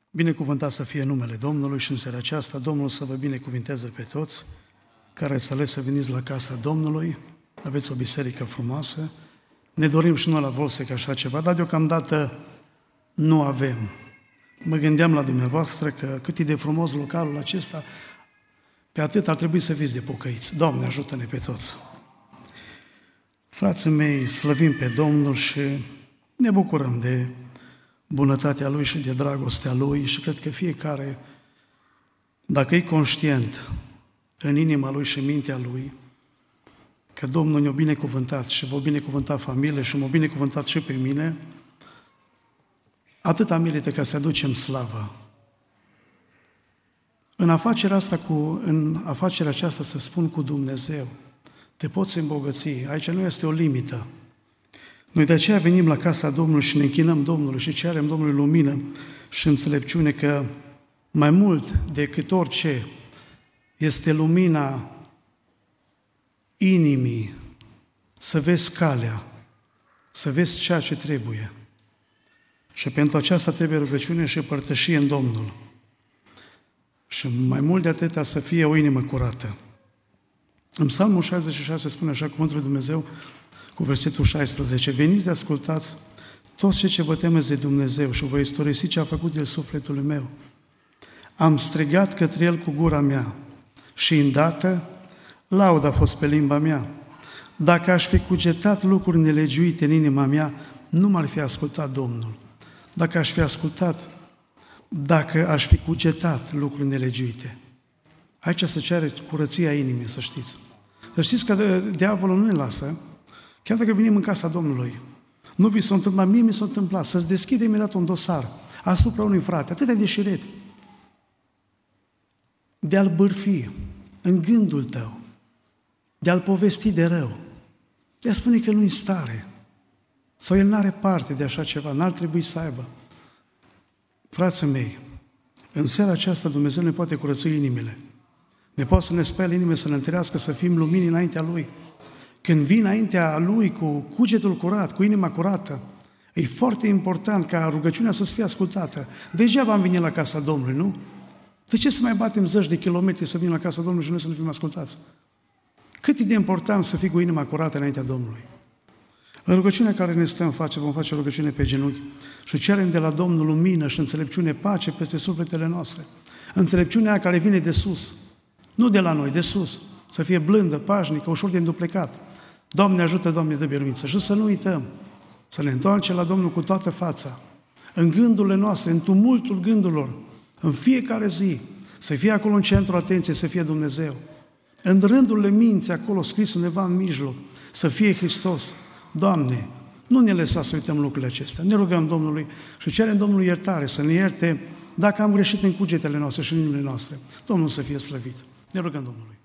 Binecuvântat să fie numele Domnului și în seara aceasta Domnul să vă binecuvinteze pe toți care ați ales să veniți la casa Domnului. Aveți o biserică frumoasă. Ne dorim și noi la Volsec așa ceva, dar deocamdată nu avem. Mă gândeam la dumneavoastră că cât e de frumos localul acesta, pe atât ar trebui să fiți de pocăiți. Doamne, ajută-ne pe toți! Frații mei, slăvim pe Domnul și ne bucurăm de bunătatea Lui și de dragostea Lui și cred că fiecare, dacă e conștient în inima Lui și mintea Lui, că Domnul ne-a binecuvântat și v-a binecuvântat familie și m-a binecuvântat și pe mine, atâta merită ca să aducem slavă. În afacerea aceasta să spun cu Dumnezeu, te poți îmbogăți, aici nu este o limită. Noi de aceea venim la casa Domnului și ne închinăm Domnului și cerem Domnului lumină și înțelepciune că mai mult decât orice este lumina inimii, să vezi calea, să vezi ceea ce trebuie. Și pentru aceasta trebuie rugăciune și părtășie în Domnul. Și mai mult de atâta să fie o inimă curată. În Psalmul 66 spune așa cuvântul lui Dumnezeu, cu versetul 16, veniți de ascultați toți cei ce vă temeți de Dumnezeu și vă istorisi ce a făcut El sufletului meu. Am strigat către El cu gura mea și îndată lauda a fost pe limba mea. Dacă aș fi cugetat lucruri nelegiuite în inima mea, nu m-ar fi ascultat Domnul. Dacă aș fi cugetat lucruri nelegiuite. Aici se cere curăția inimii, să știți. Să știți că diavolul nu ne lasă, chiar dacă venim în casa Domnului. Nu vi s-a întâmplat, mie mi s-a întâmplat, să-ți deschide imediat un dosar asupra unui frate, atât de șiret, de a-l bârfi în gândul tău, de a-l povesti de rău, de a spune că nu-i în stare, sau el n-are parte de așa ceva, n-ar trebui să aibă. Frații mei, în seara aceasta Dumnezeu ne poate curăți inimile. Ne poate să ne spele inimile, să ne întărească, să fim lumini înaintea Lui. Când vii înaintea Lui cu cugetul curat, cu inima curată, e foarte important ca rugăciunea să fie ascultată. Degeaba am venit la casa Domnului, nu? De ce să mai batem zeci de kilometri să venim la casa Domnului și noi să nu fim ascultați? Cât e de important să fii cu inima curată înaintea Domnului? În rugăciunea care ne stăm vom face rugăciune pe genunchi și cerem de la Domnul lumină și înțelepciune, pace peste sufletele noastre. Înțelepciunea care vine de sus, nu de la noi, de sus. Să fie blândă, pașnică, ușor de înduplecat. Doamne ajută, Doamne dă biruință. Și să nu uităm, să ne întoarcem la Domnul cu toată fața, în gândurile noastre, în tumultul gândurilor, în fiecare zi, să fie acolo în centrul atenției, să fie Dumnezeu. În rândurile minții, acolo scris undeva în mijloc, să fie Hristos. Doamne, nu ne lăsa să uităm lucrurile acestea. Ne rugăm Domnului și cerem Domnului iertare, să ne ierte dacă am greșit în cugetele noastre și în inimile noastre. Domnul să fie slăvit. Ne rugăm Domnului.